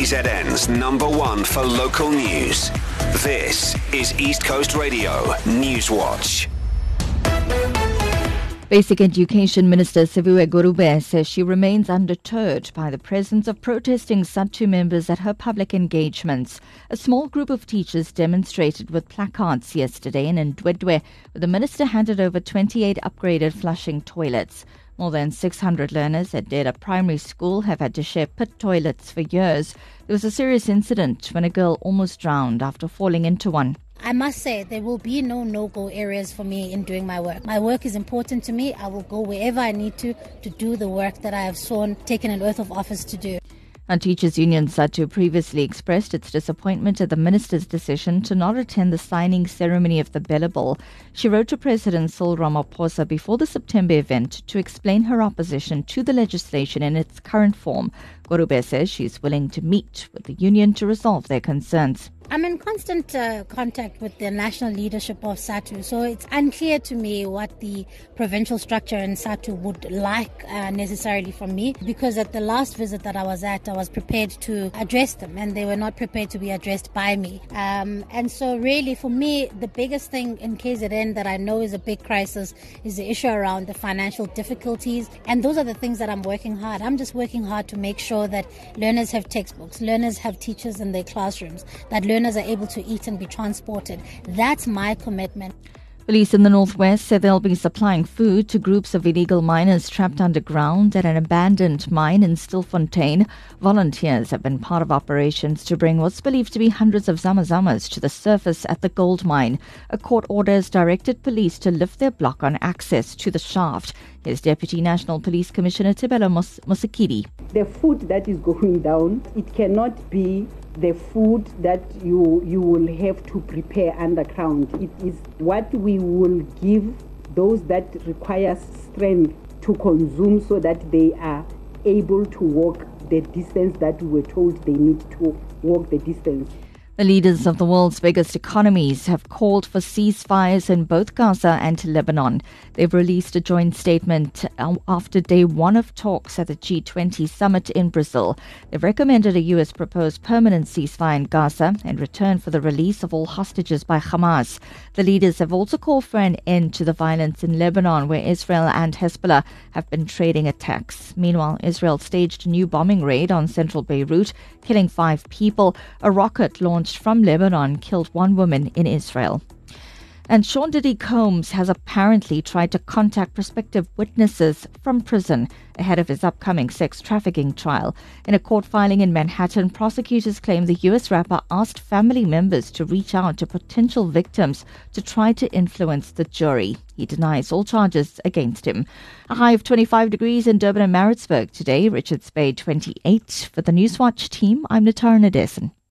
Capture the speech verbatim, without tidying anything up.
K Z N's number one for local news. This is East Coast Radio News Watch. Basic Education Minister Siviwe Gorube says she remains undeterred by the presence of protesting SADTU members at her public engagements. A small group of teachers demonstrated with placards yesterday in Ndwedwe, where the minister handed over twenty-eight upgraded flushing toilets. More than six hundred learners at Deda Primary School have had to share pit toilets for years. There was a serious incident when a girl almost drowned after falling into one. I must say there will be no no-go areas for me in doing my work. My work is important to me. I will go wherever I need to to do the work that I have sworn, taken an oath of office to do. And Teachers Union SADTU previously expressed its disappointment at the minister's decision to not attend the signing ceremony of the Bella Bill. She wrote to President Cyril Ramaphosa before the September event to explain her opposition to the legislation in its current form. Gorube says she's willing to meet with the union to resolve their concerns. I'm in constant uh, contact with the national leadership of SADTU, so it's unclear to me what the provincial structure in SADTU would like uh, necessarily from me, because at the last visit that I was at, I was prepared to address them and they were not prepared to be addressed by me. Um, and so really for me, the biggest thing in K Z N that I know is a big crisis is the issue around the financial difficulties, and those are the things that I'm working hard. I'm just working hard to make sure that learners have textbooks, learners have teachers in their classrooms, that learners Learners are able to eat and be transported. That's my commitment. Police in the northwest say they'll be supplying food to groups of illegal miners trapped underground at an abandoned mine in Stilfontein. Volunteers have been part of operations to bring what's believed to be hundreds of zamazamas to the surface at the gold mine. A court order has directed police to lift their block on access to the shaft. Here's Deputy National Police Commissioner Tibelo Mos- Mosekidi. The food that is going down, it cannot be the food that you you will have to prepare underground. It is what we will give those that require strength to consume so that they are able to walk the distance that we were told they need to walk the distance. The leaders of the world's biggest economies have called for ceasefires in both Gaza and Lebanon. They've released a joint statement after day one of talks at the G twenty summit in Brazil. They've recommended a U S proposed permanent ceasefire in Gaza in return for the release of all hostages by Hamas. The leaders have also called for an end to the violence in Lebanon, where Israel and Hezbollah have been trading attacks. Meanwhile, Israel staged a new bombing raid on central Beirut, killing five people. A rocket launched from Lebanon killed one woman in Israel. And Sean Diddy Combs has apparently tried to contact prospective witnesses from prison ahead of his upcoming sex trafficking trial. In a court filing in Manhattan, prosecutors claim the U S rapper asked family members to reach out to potential victims to try to influence the jury. He denies all charges against him. A high of twenty-five degrees in Durban and Maritzburg today. Richards Bay twenty-eight. For the Newswatch team, I'm Natara Nadesan.